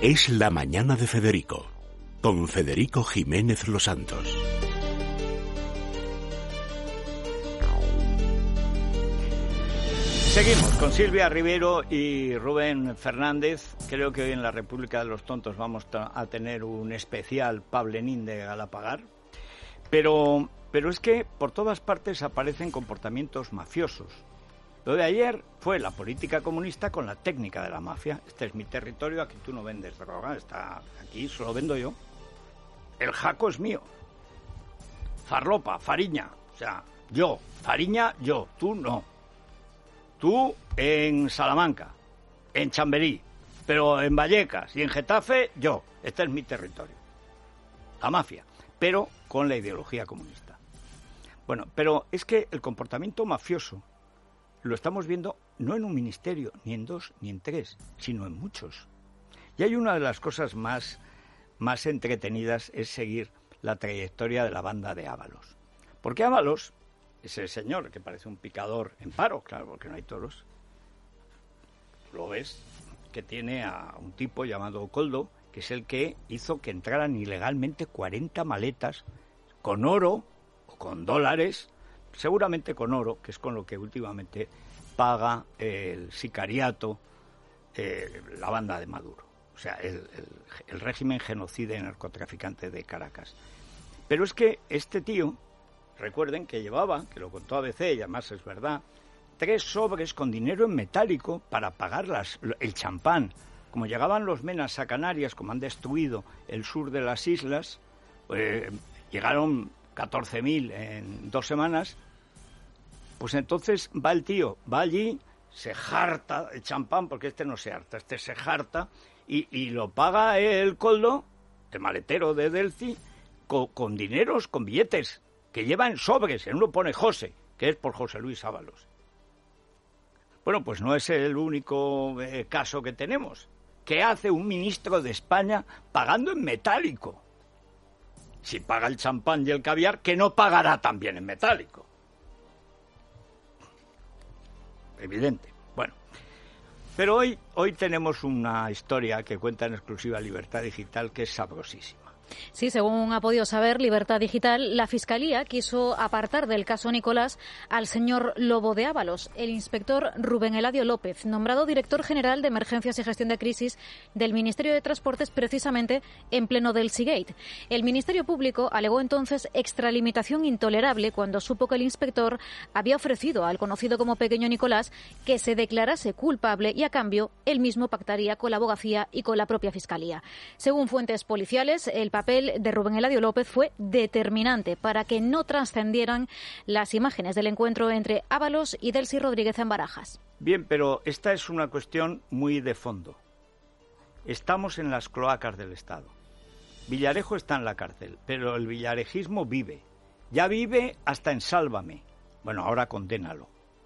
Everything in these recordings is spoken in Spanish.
Es la mañana de Federico, con Federico Jiménez Los Santos. Seguimos con Silvia Rivero y Rubén Fernández. Creo que hoy en la República de los Tontos vamos a tener un especial Pablenín de Galapagar. Pero es que por todas partes aparecen comportamientos mafiosos. Lo de ayer fue la política comunista con la técnica de la mafia. Este es mi territorio, aquí tú no vendes droga, aquí solo vendo yo. El jaco es mío. Farlopa, Fariña, o sea, yo, Fariña, yo, tú no. Tú en Salamanca, en Chamberí, pero en Vallecas y en Getafe, yo. Este es mi territorio. La mafia, pero con la ideología comunista. Bueno, pero es que el comportamiento mafioso lo estamos viendo no en un ministerio, ni en dos, ni en tres, sino en muchos. Y hay una de las cosas más entretenidas es seguir la trayectoria de la banda de Ábalos. Porque Ábalos, ese señor que parece un picador en paro, claro, porque no hay toros, lo ves, que tiene a un tipo llamado Coldo, que es el que hizo que entraran ilegalmente 40 maletas con oro o con dólares, seguramente con oro, que es con lo que últimamente paga el sicariato, la banda de Maduro, o sea, el régimen genocida y narcotraficante de Caracas. Pero es que este tío, recuerden que llevaba, que lo contó ABC y además es verdad, 3 sobres con dinero en metálico para pagar el champán. Como llegaban los menas a Canarias, como han destruido el sur de las islas, llegaron 14.000 en 2 semanas, pues entonces va el tío, va allí, se jarta el champán, porque este no se harta, este se jarta, y lo paga el Coldo, el maletero de Delci, con dineros, con billetes, que lleva en sobres, en uno pone José, que es por José Luis Ábalos. Bueno, pues no es el único caso que tenemos. ¿Qué hace un ministro de España pagando en metálico? Si paga el champán y el caviar, que no pagará también en metálico. Evidente. Bueno, pero hoy tenemos una historia que cuenta en exclusiva Libertad Digital que es sabrosísima. Sí, según ha podido saber Libertad Digital, la Fiscalía quiso apartar del caso Nicolás al señor Lobo de Ábalos, el inspector Rubén Eladio López, nombrado director general de Emergencias y Gestión de Crisis del Ministerio de Transportes, precisamente en pleno del Seagate. El Ministerio Público alegó entonces extralimitación intolerable cuando supo que el inspector había ofrecido al conocido como Pequeño Nicolás que se declarase culpable y a cambio él mismo pactaría con la abogacía y con la propia Fiscalía. Según fuentes policiales, el papel de Rubén Eladio López fue determinante para que no trascendieran las imágenes del encuentro entre Ábalos y Delcy Rodríguez en Barajas. Bien, pero esta es una cuestión muy de fondo. Estamos en las cloacas del Estado. Villarejo está en la cárcel, pero el villarejismo vive. Ya vive hasta en Sálvame. Bueno, ahora condénalo.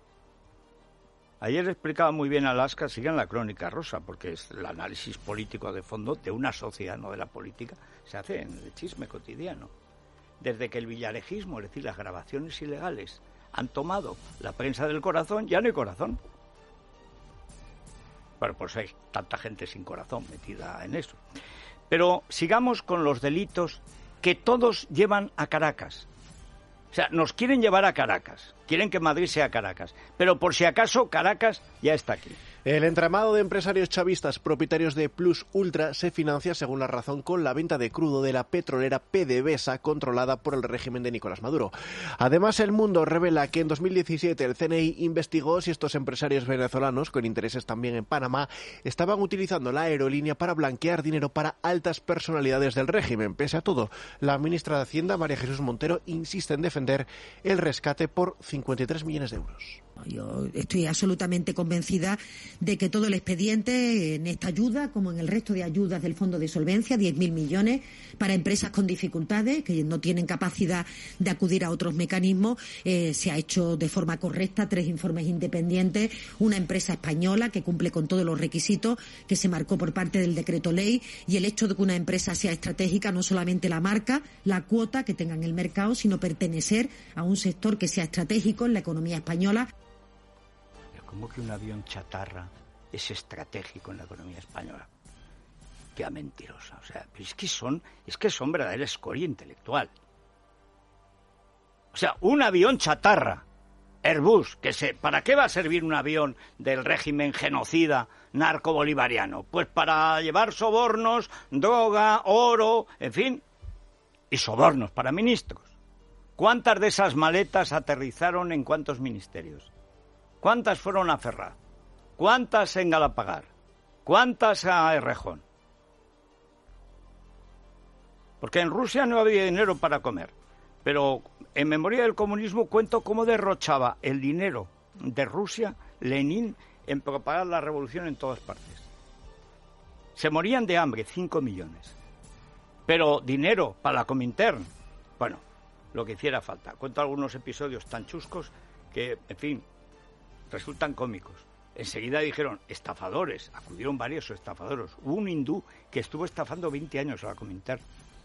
Ayer explicaba muy bien Alaska, sigue en la crónica rosa, porque es el análisis político de fondo de una sociedad, no de la política, se hace en el chisme cotidiano. Desde que el villarejismo, es decir, las grabaciones ilegales, han tomado la prensa del corazón, ya no hay corazón. Bueno, pues hay tanta gente sin corazón metida en eso. Pero sigamos con los delitos que todos llevan a Caracas. O sea, nos quieren llevar a Caracas, quieren que Madrid sea Caracas, pero por si acaso Caracas ya está aquí. El entramado de empresarios chavistas propietarios de Plus Ultra se financia, según La Razón, con la venta de crudo de la petrolera PDVSA controlada por el régimen de Nicolás Maduro. Además, El Mundo revela que en 2017 el CNI investigó si estos empresarios venezolanos, con intereses también en Panamá, estaban utilizando la aerolínea para blanquear dinero para altas personalidades del régimen. Pese a todo, la ministra de Hacienda, María Jesús Montero, insiste en defender el rescate por 53 millones de euros. Yo estoy absolutamente convencida de que todo el expediente en esta ayuda, como en el resto de ayudas del Fondo de Solvencia, 10.000 millones para empresas con dificultades que no tienen capacidad de acudir a otros mecanismos, se ha hecho de forma correcta, 3 informes independientes, una empresa española que cumple con todos los requisitos que se marcó por parte del decreto ley, y el hecho de que una empresa sea estratégica, no solamente la marca, la cuota que tenga en el mercado, sino pertenecer a un sector que sea estratégico en la economía española. ¿Cómo que un avión chatarra es estratégico en la economía española? hostia mentirosa. O sea, es que son verdadera escoria intelectual. O sea, un avión chatarra, Airbus, ¿para qué va a servir un avión del régimen genocida narco-bolivariano? Pues para llevar sobornos, droga, oro, en fin, y sobornos para ministros. ¿Cuántas de esas maletas aterrizaron en cuántos ministerios? ¿Cuántas fueron a Ferraz? ¿Cuántas en Galapagar? ¿Cuántas a Errejón? Porque en Rusia no había dinero para comer. Pero en Memoria del Comunismo cuento cómo derrochaba el dinero de Rusia, Lenin, en propagar la revolución en todas partes. Se morían de hambre, 5 millones. Pero dinero para la Comintern, bueno, lo que hiciera falta. Cuento algunos episodios tan chuscos que, en fin, resultan cómicos. Enseguida dijeron estafadores, acudieron varios estafadores. Hubo un hindú que estuvo estafando 20 años a la Comintern.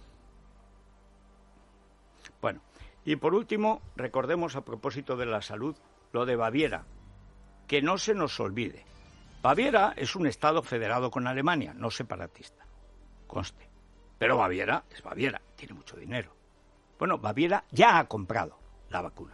Bueno, y por último, recordemos a propósito de la salud, lo de Baviera, que no se nos olvide. Baviera es un estado federado con Alemania, no separatista, conste. Pero Baviera es Baviera, tiene mucho dinero. Bueno, Baviera ya ha comprado la vacuna.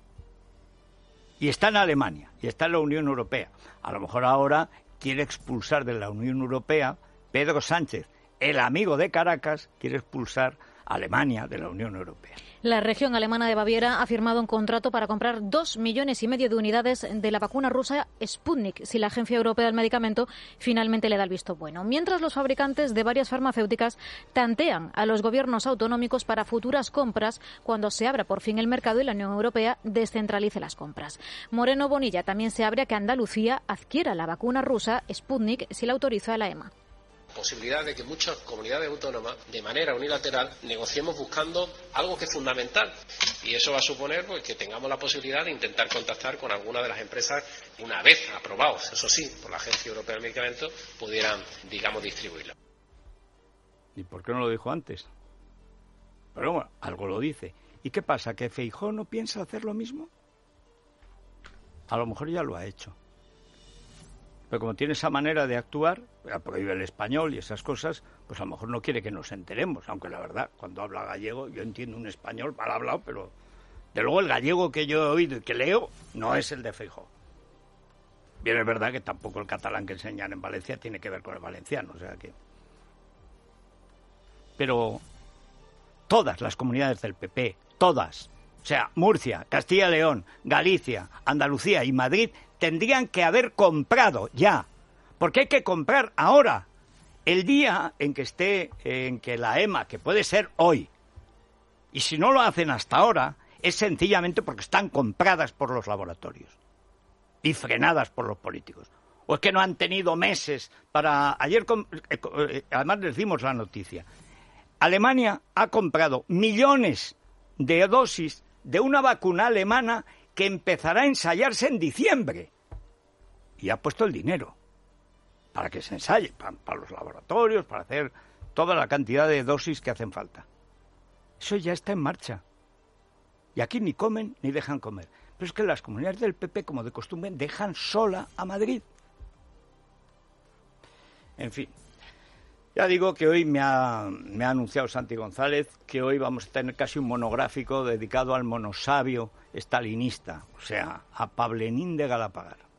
Y está en Alemania, y está en la Unión Europea. A lo mejor ahora quiere expulsar de la Unión Europea, Pedro Sánchez, el amigo de Caracas, quiere expulsar a Alemania de la Unión Europea. La región alemana de Baviera ha firmado un contrato para comprar 2,5 millones de unidades de la vacuna rusa Sputnik, si la Agencia Europea del Medicamento finalmente le da el visto bueno. Mientras los fabricantes de varias farmacéuticas tantean a los gobiernos autonómicos para futuras compras cuando se abra por fin el mercado y la Unión Europea descentralice las compras. Moreno Bonilla también se abre a que Andalucía adquiera la vacuna rusa Sputnik si la autoriza la EMA. Posibilidad de que muchas comunidades autónomas, de manera unilateral, negociemos buscando algo que es fundamental. Y eso va a suponer pues, que tengamos la posibilidad de intentar contactar con alguna de las empresas, una vez aprobados, eso sí, por la Agencia Europea del Medicamento, pudieran, digamos, distribuirla. ¿Y por qué no lo dijo antes? Pero bueno, algo lo dice. ¿Y qué pasa? ¿Que Feijóo no piensa hacer lo mismo? A lo mejor ya lo ha hecho. Pero como tiene esa manera de actuar, prohíbe el español y esas cosas, pues a lo mejor no quiere que nos enteremos, aunque la verdad, cuando habla gallego, yo entiendo un español mal hablado, pero de luego el gallego que yo he oído y que leo no es el de Feijóo. Bien, es verdad que tampoco el catalán que enseñan en Valencia tiene que ver con el valenciano, o sea que... Pero todas las comunidades del PP, todas, o sea, Murcia, Castilla y León, Galicia, Andalucía y Madrid, tendrían que haber comprado ya, porque hay que comprar ahora, el día en que la EMA, que puede ser hoy, y si no lo hacen hasta ahora, es sencillamente porque están compradas por los laboratorios y frenadas por los políticos. O es que no han tenido meses para... Ayer, además les dimos la noticia, Alemania ha comprado millones de dosis de una vacuna alemana que empezará a ensayarse en diciembre. Y ha puesto el dinero para que se ensaye, para los laboratorios, para hacer toda la cantidad de dosis que hacen falta. Eso ya está en marcha. Y aquí ni comen ni dejan comer. Pero es que las comunidades del PP, como de costumbre, dejan sola a Madrid. En fin. Ya digo que hoy me ha anunciado Santi González que hoy vamos a tener casi un monográfico dedicado al monosabio estalinista, o sea, a Pablenín de Galapagar.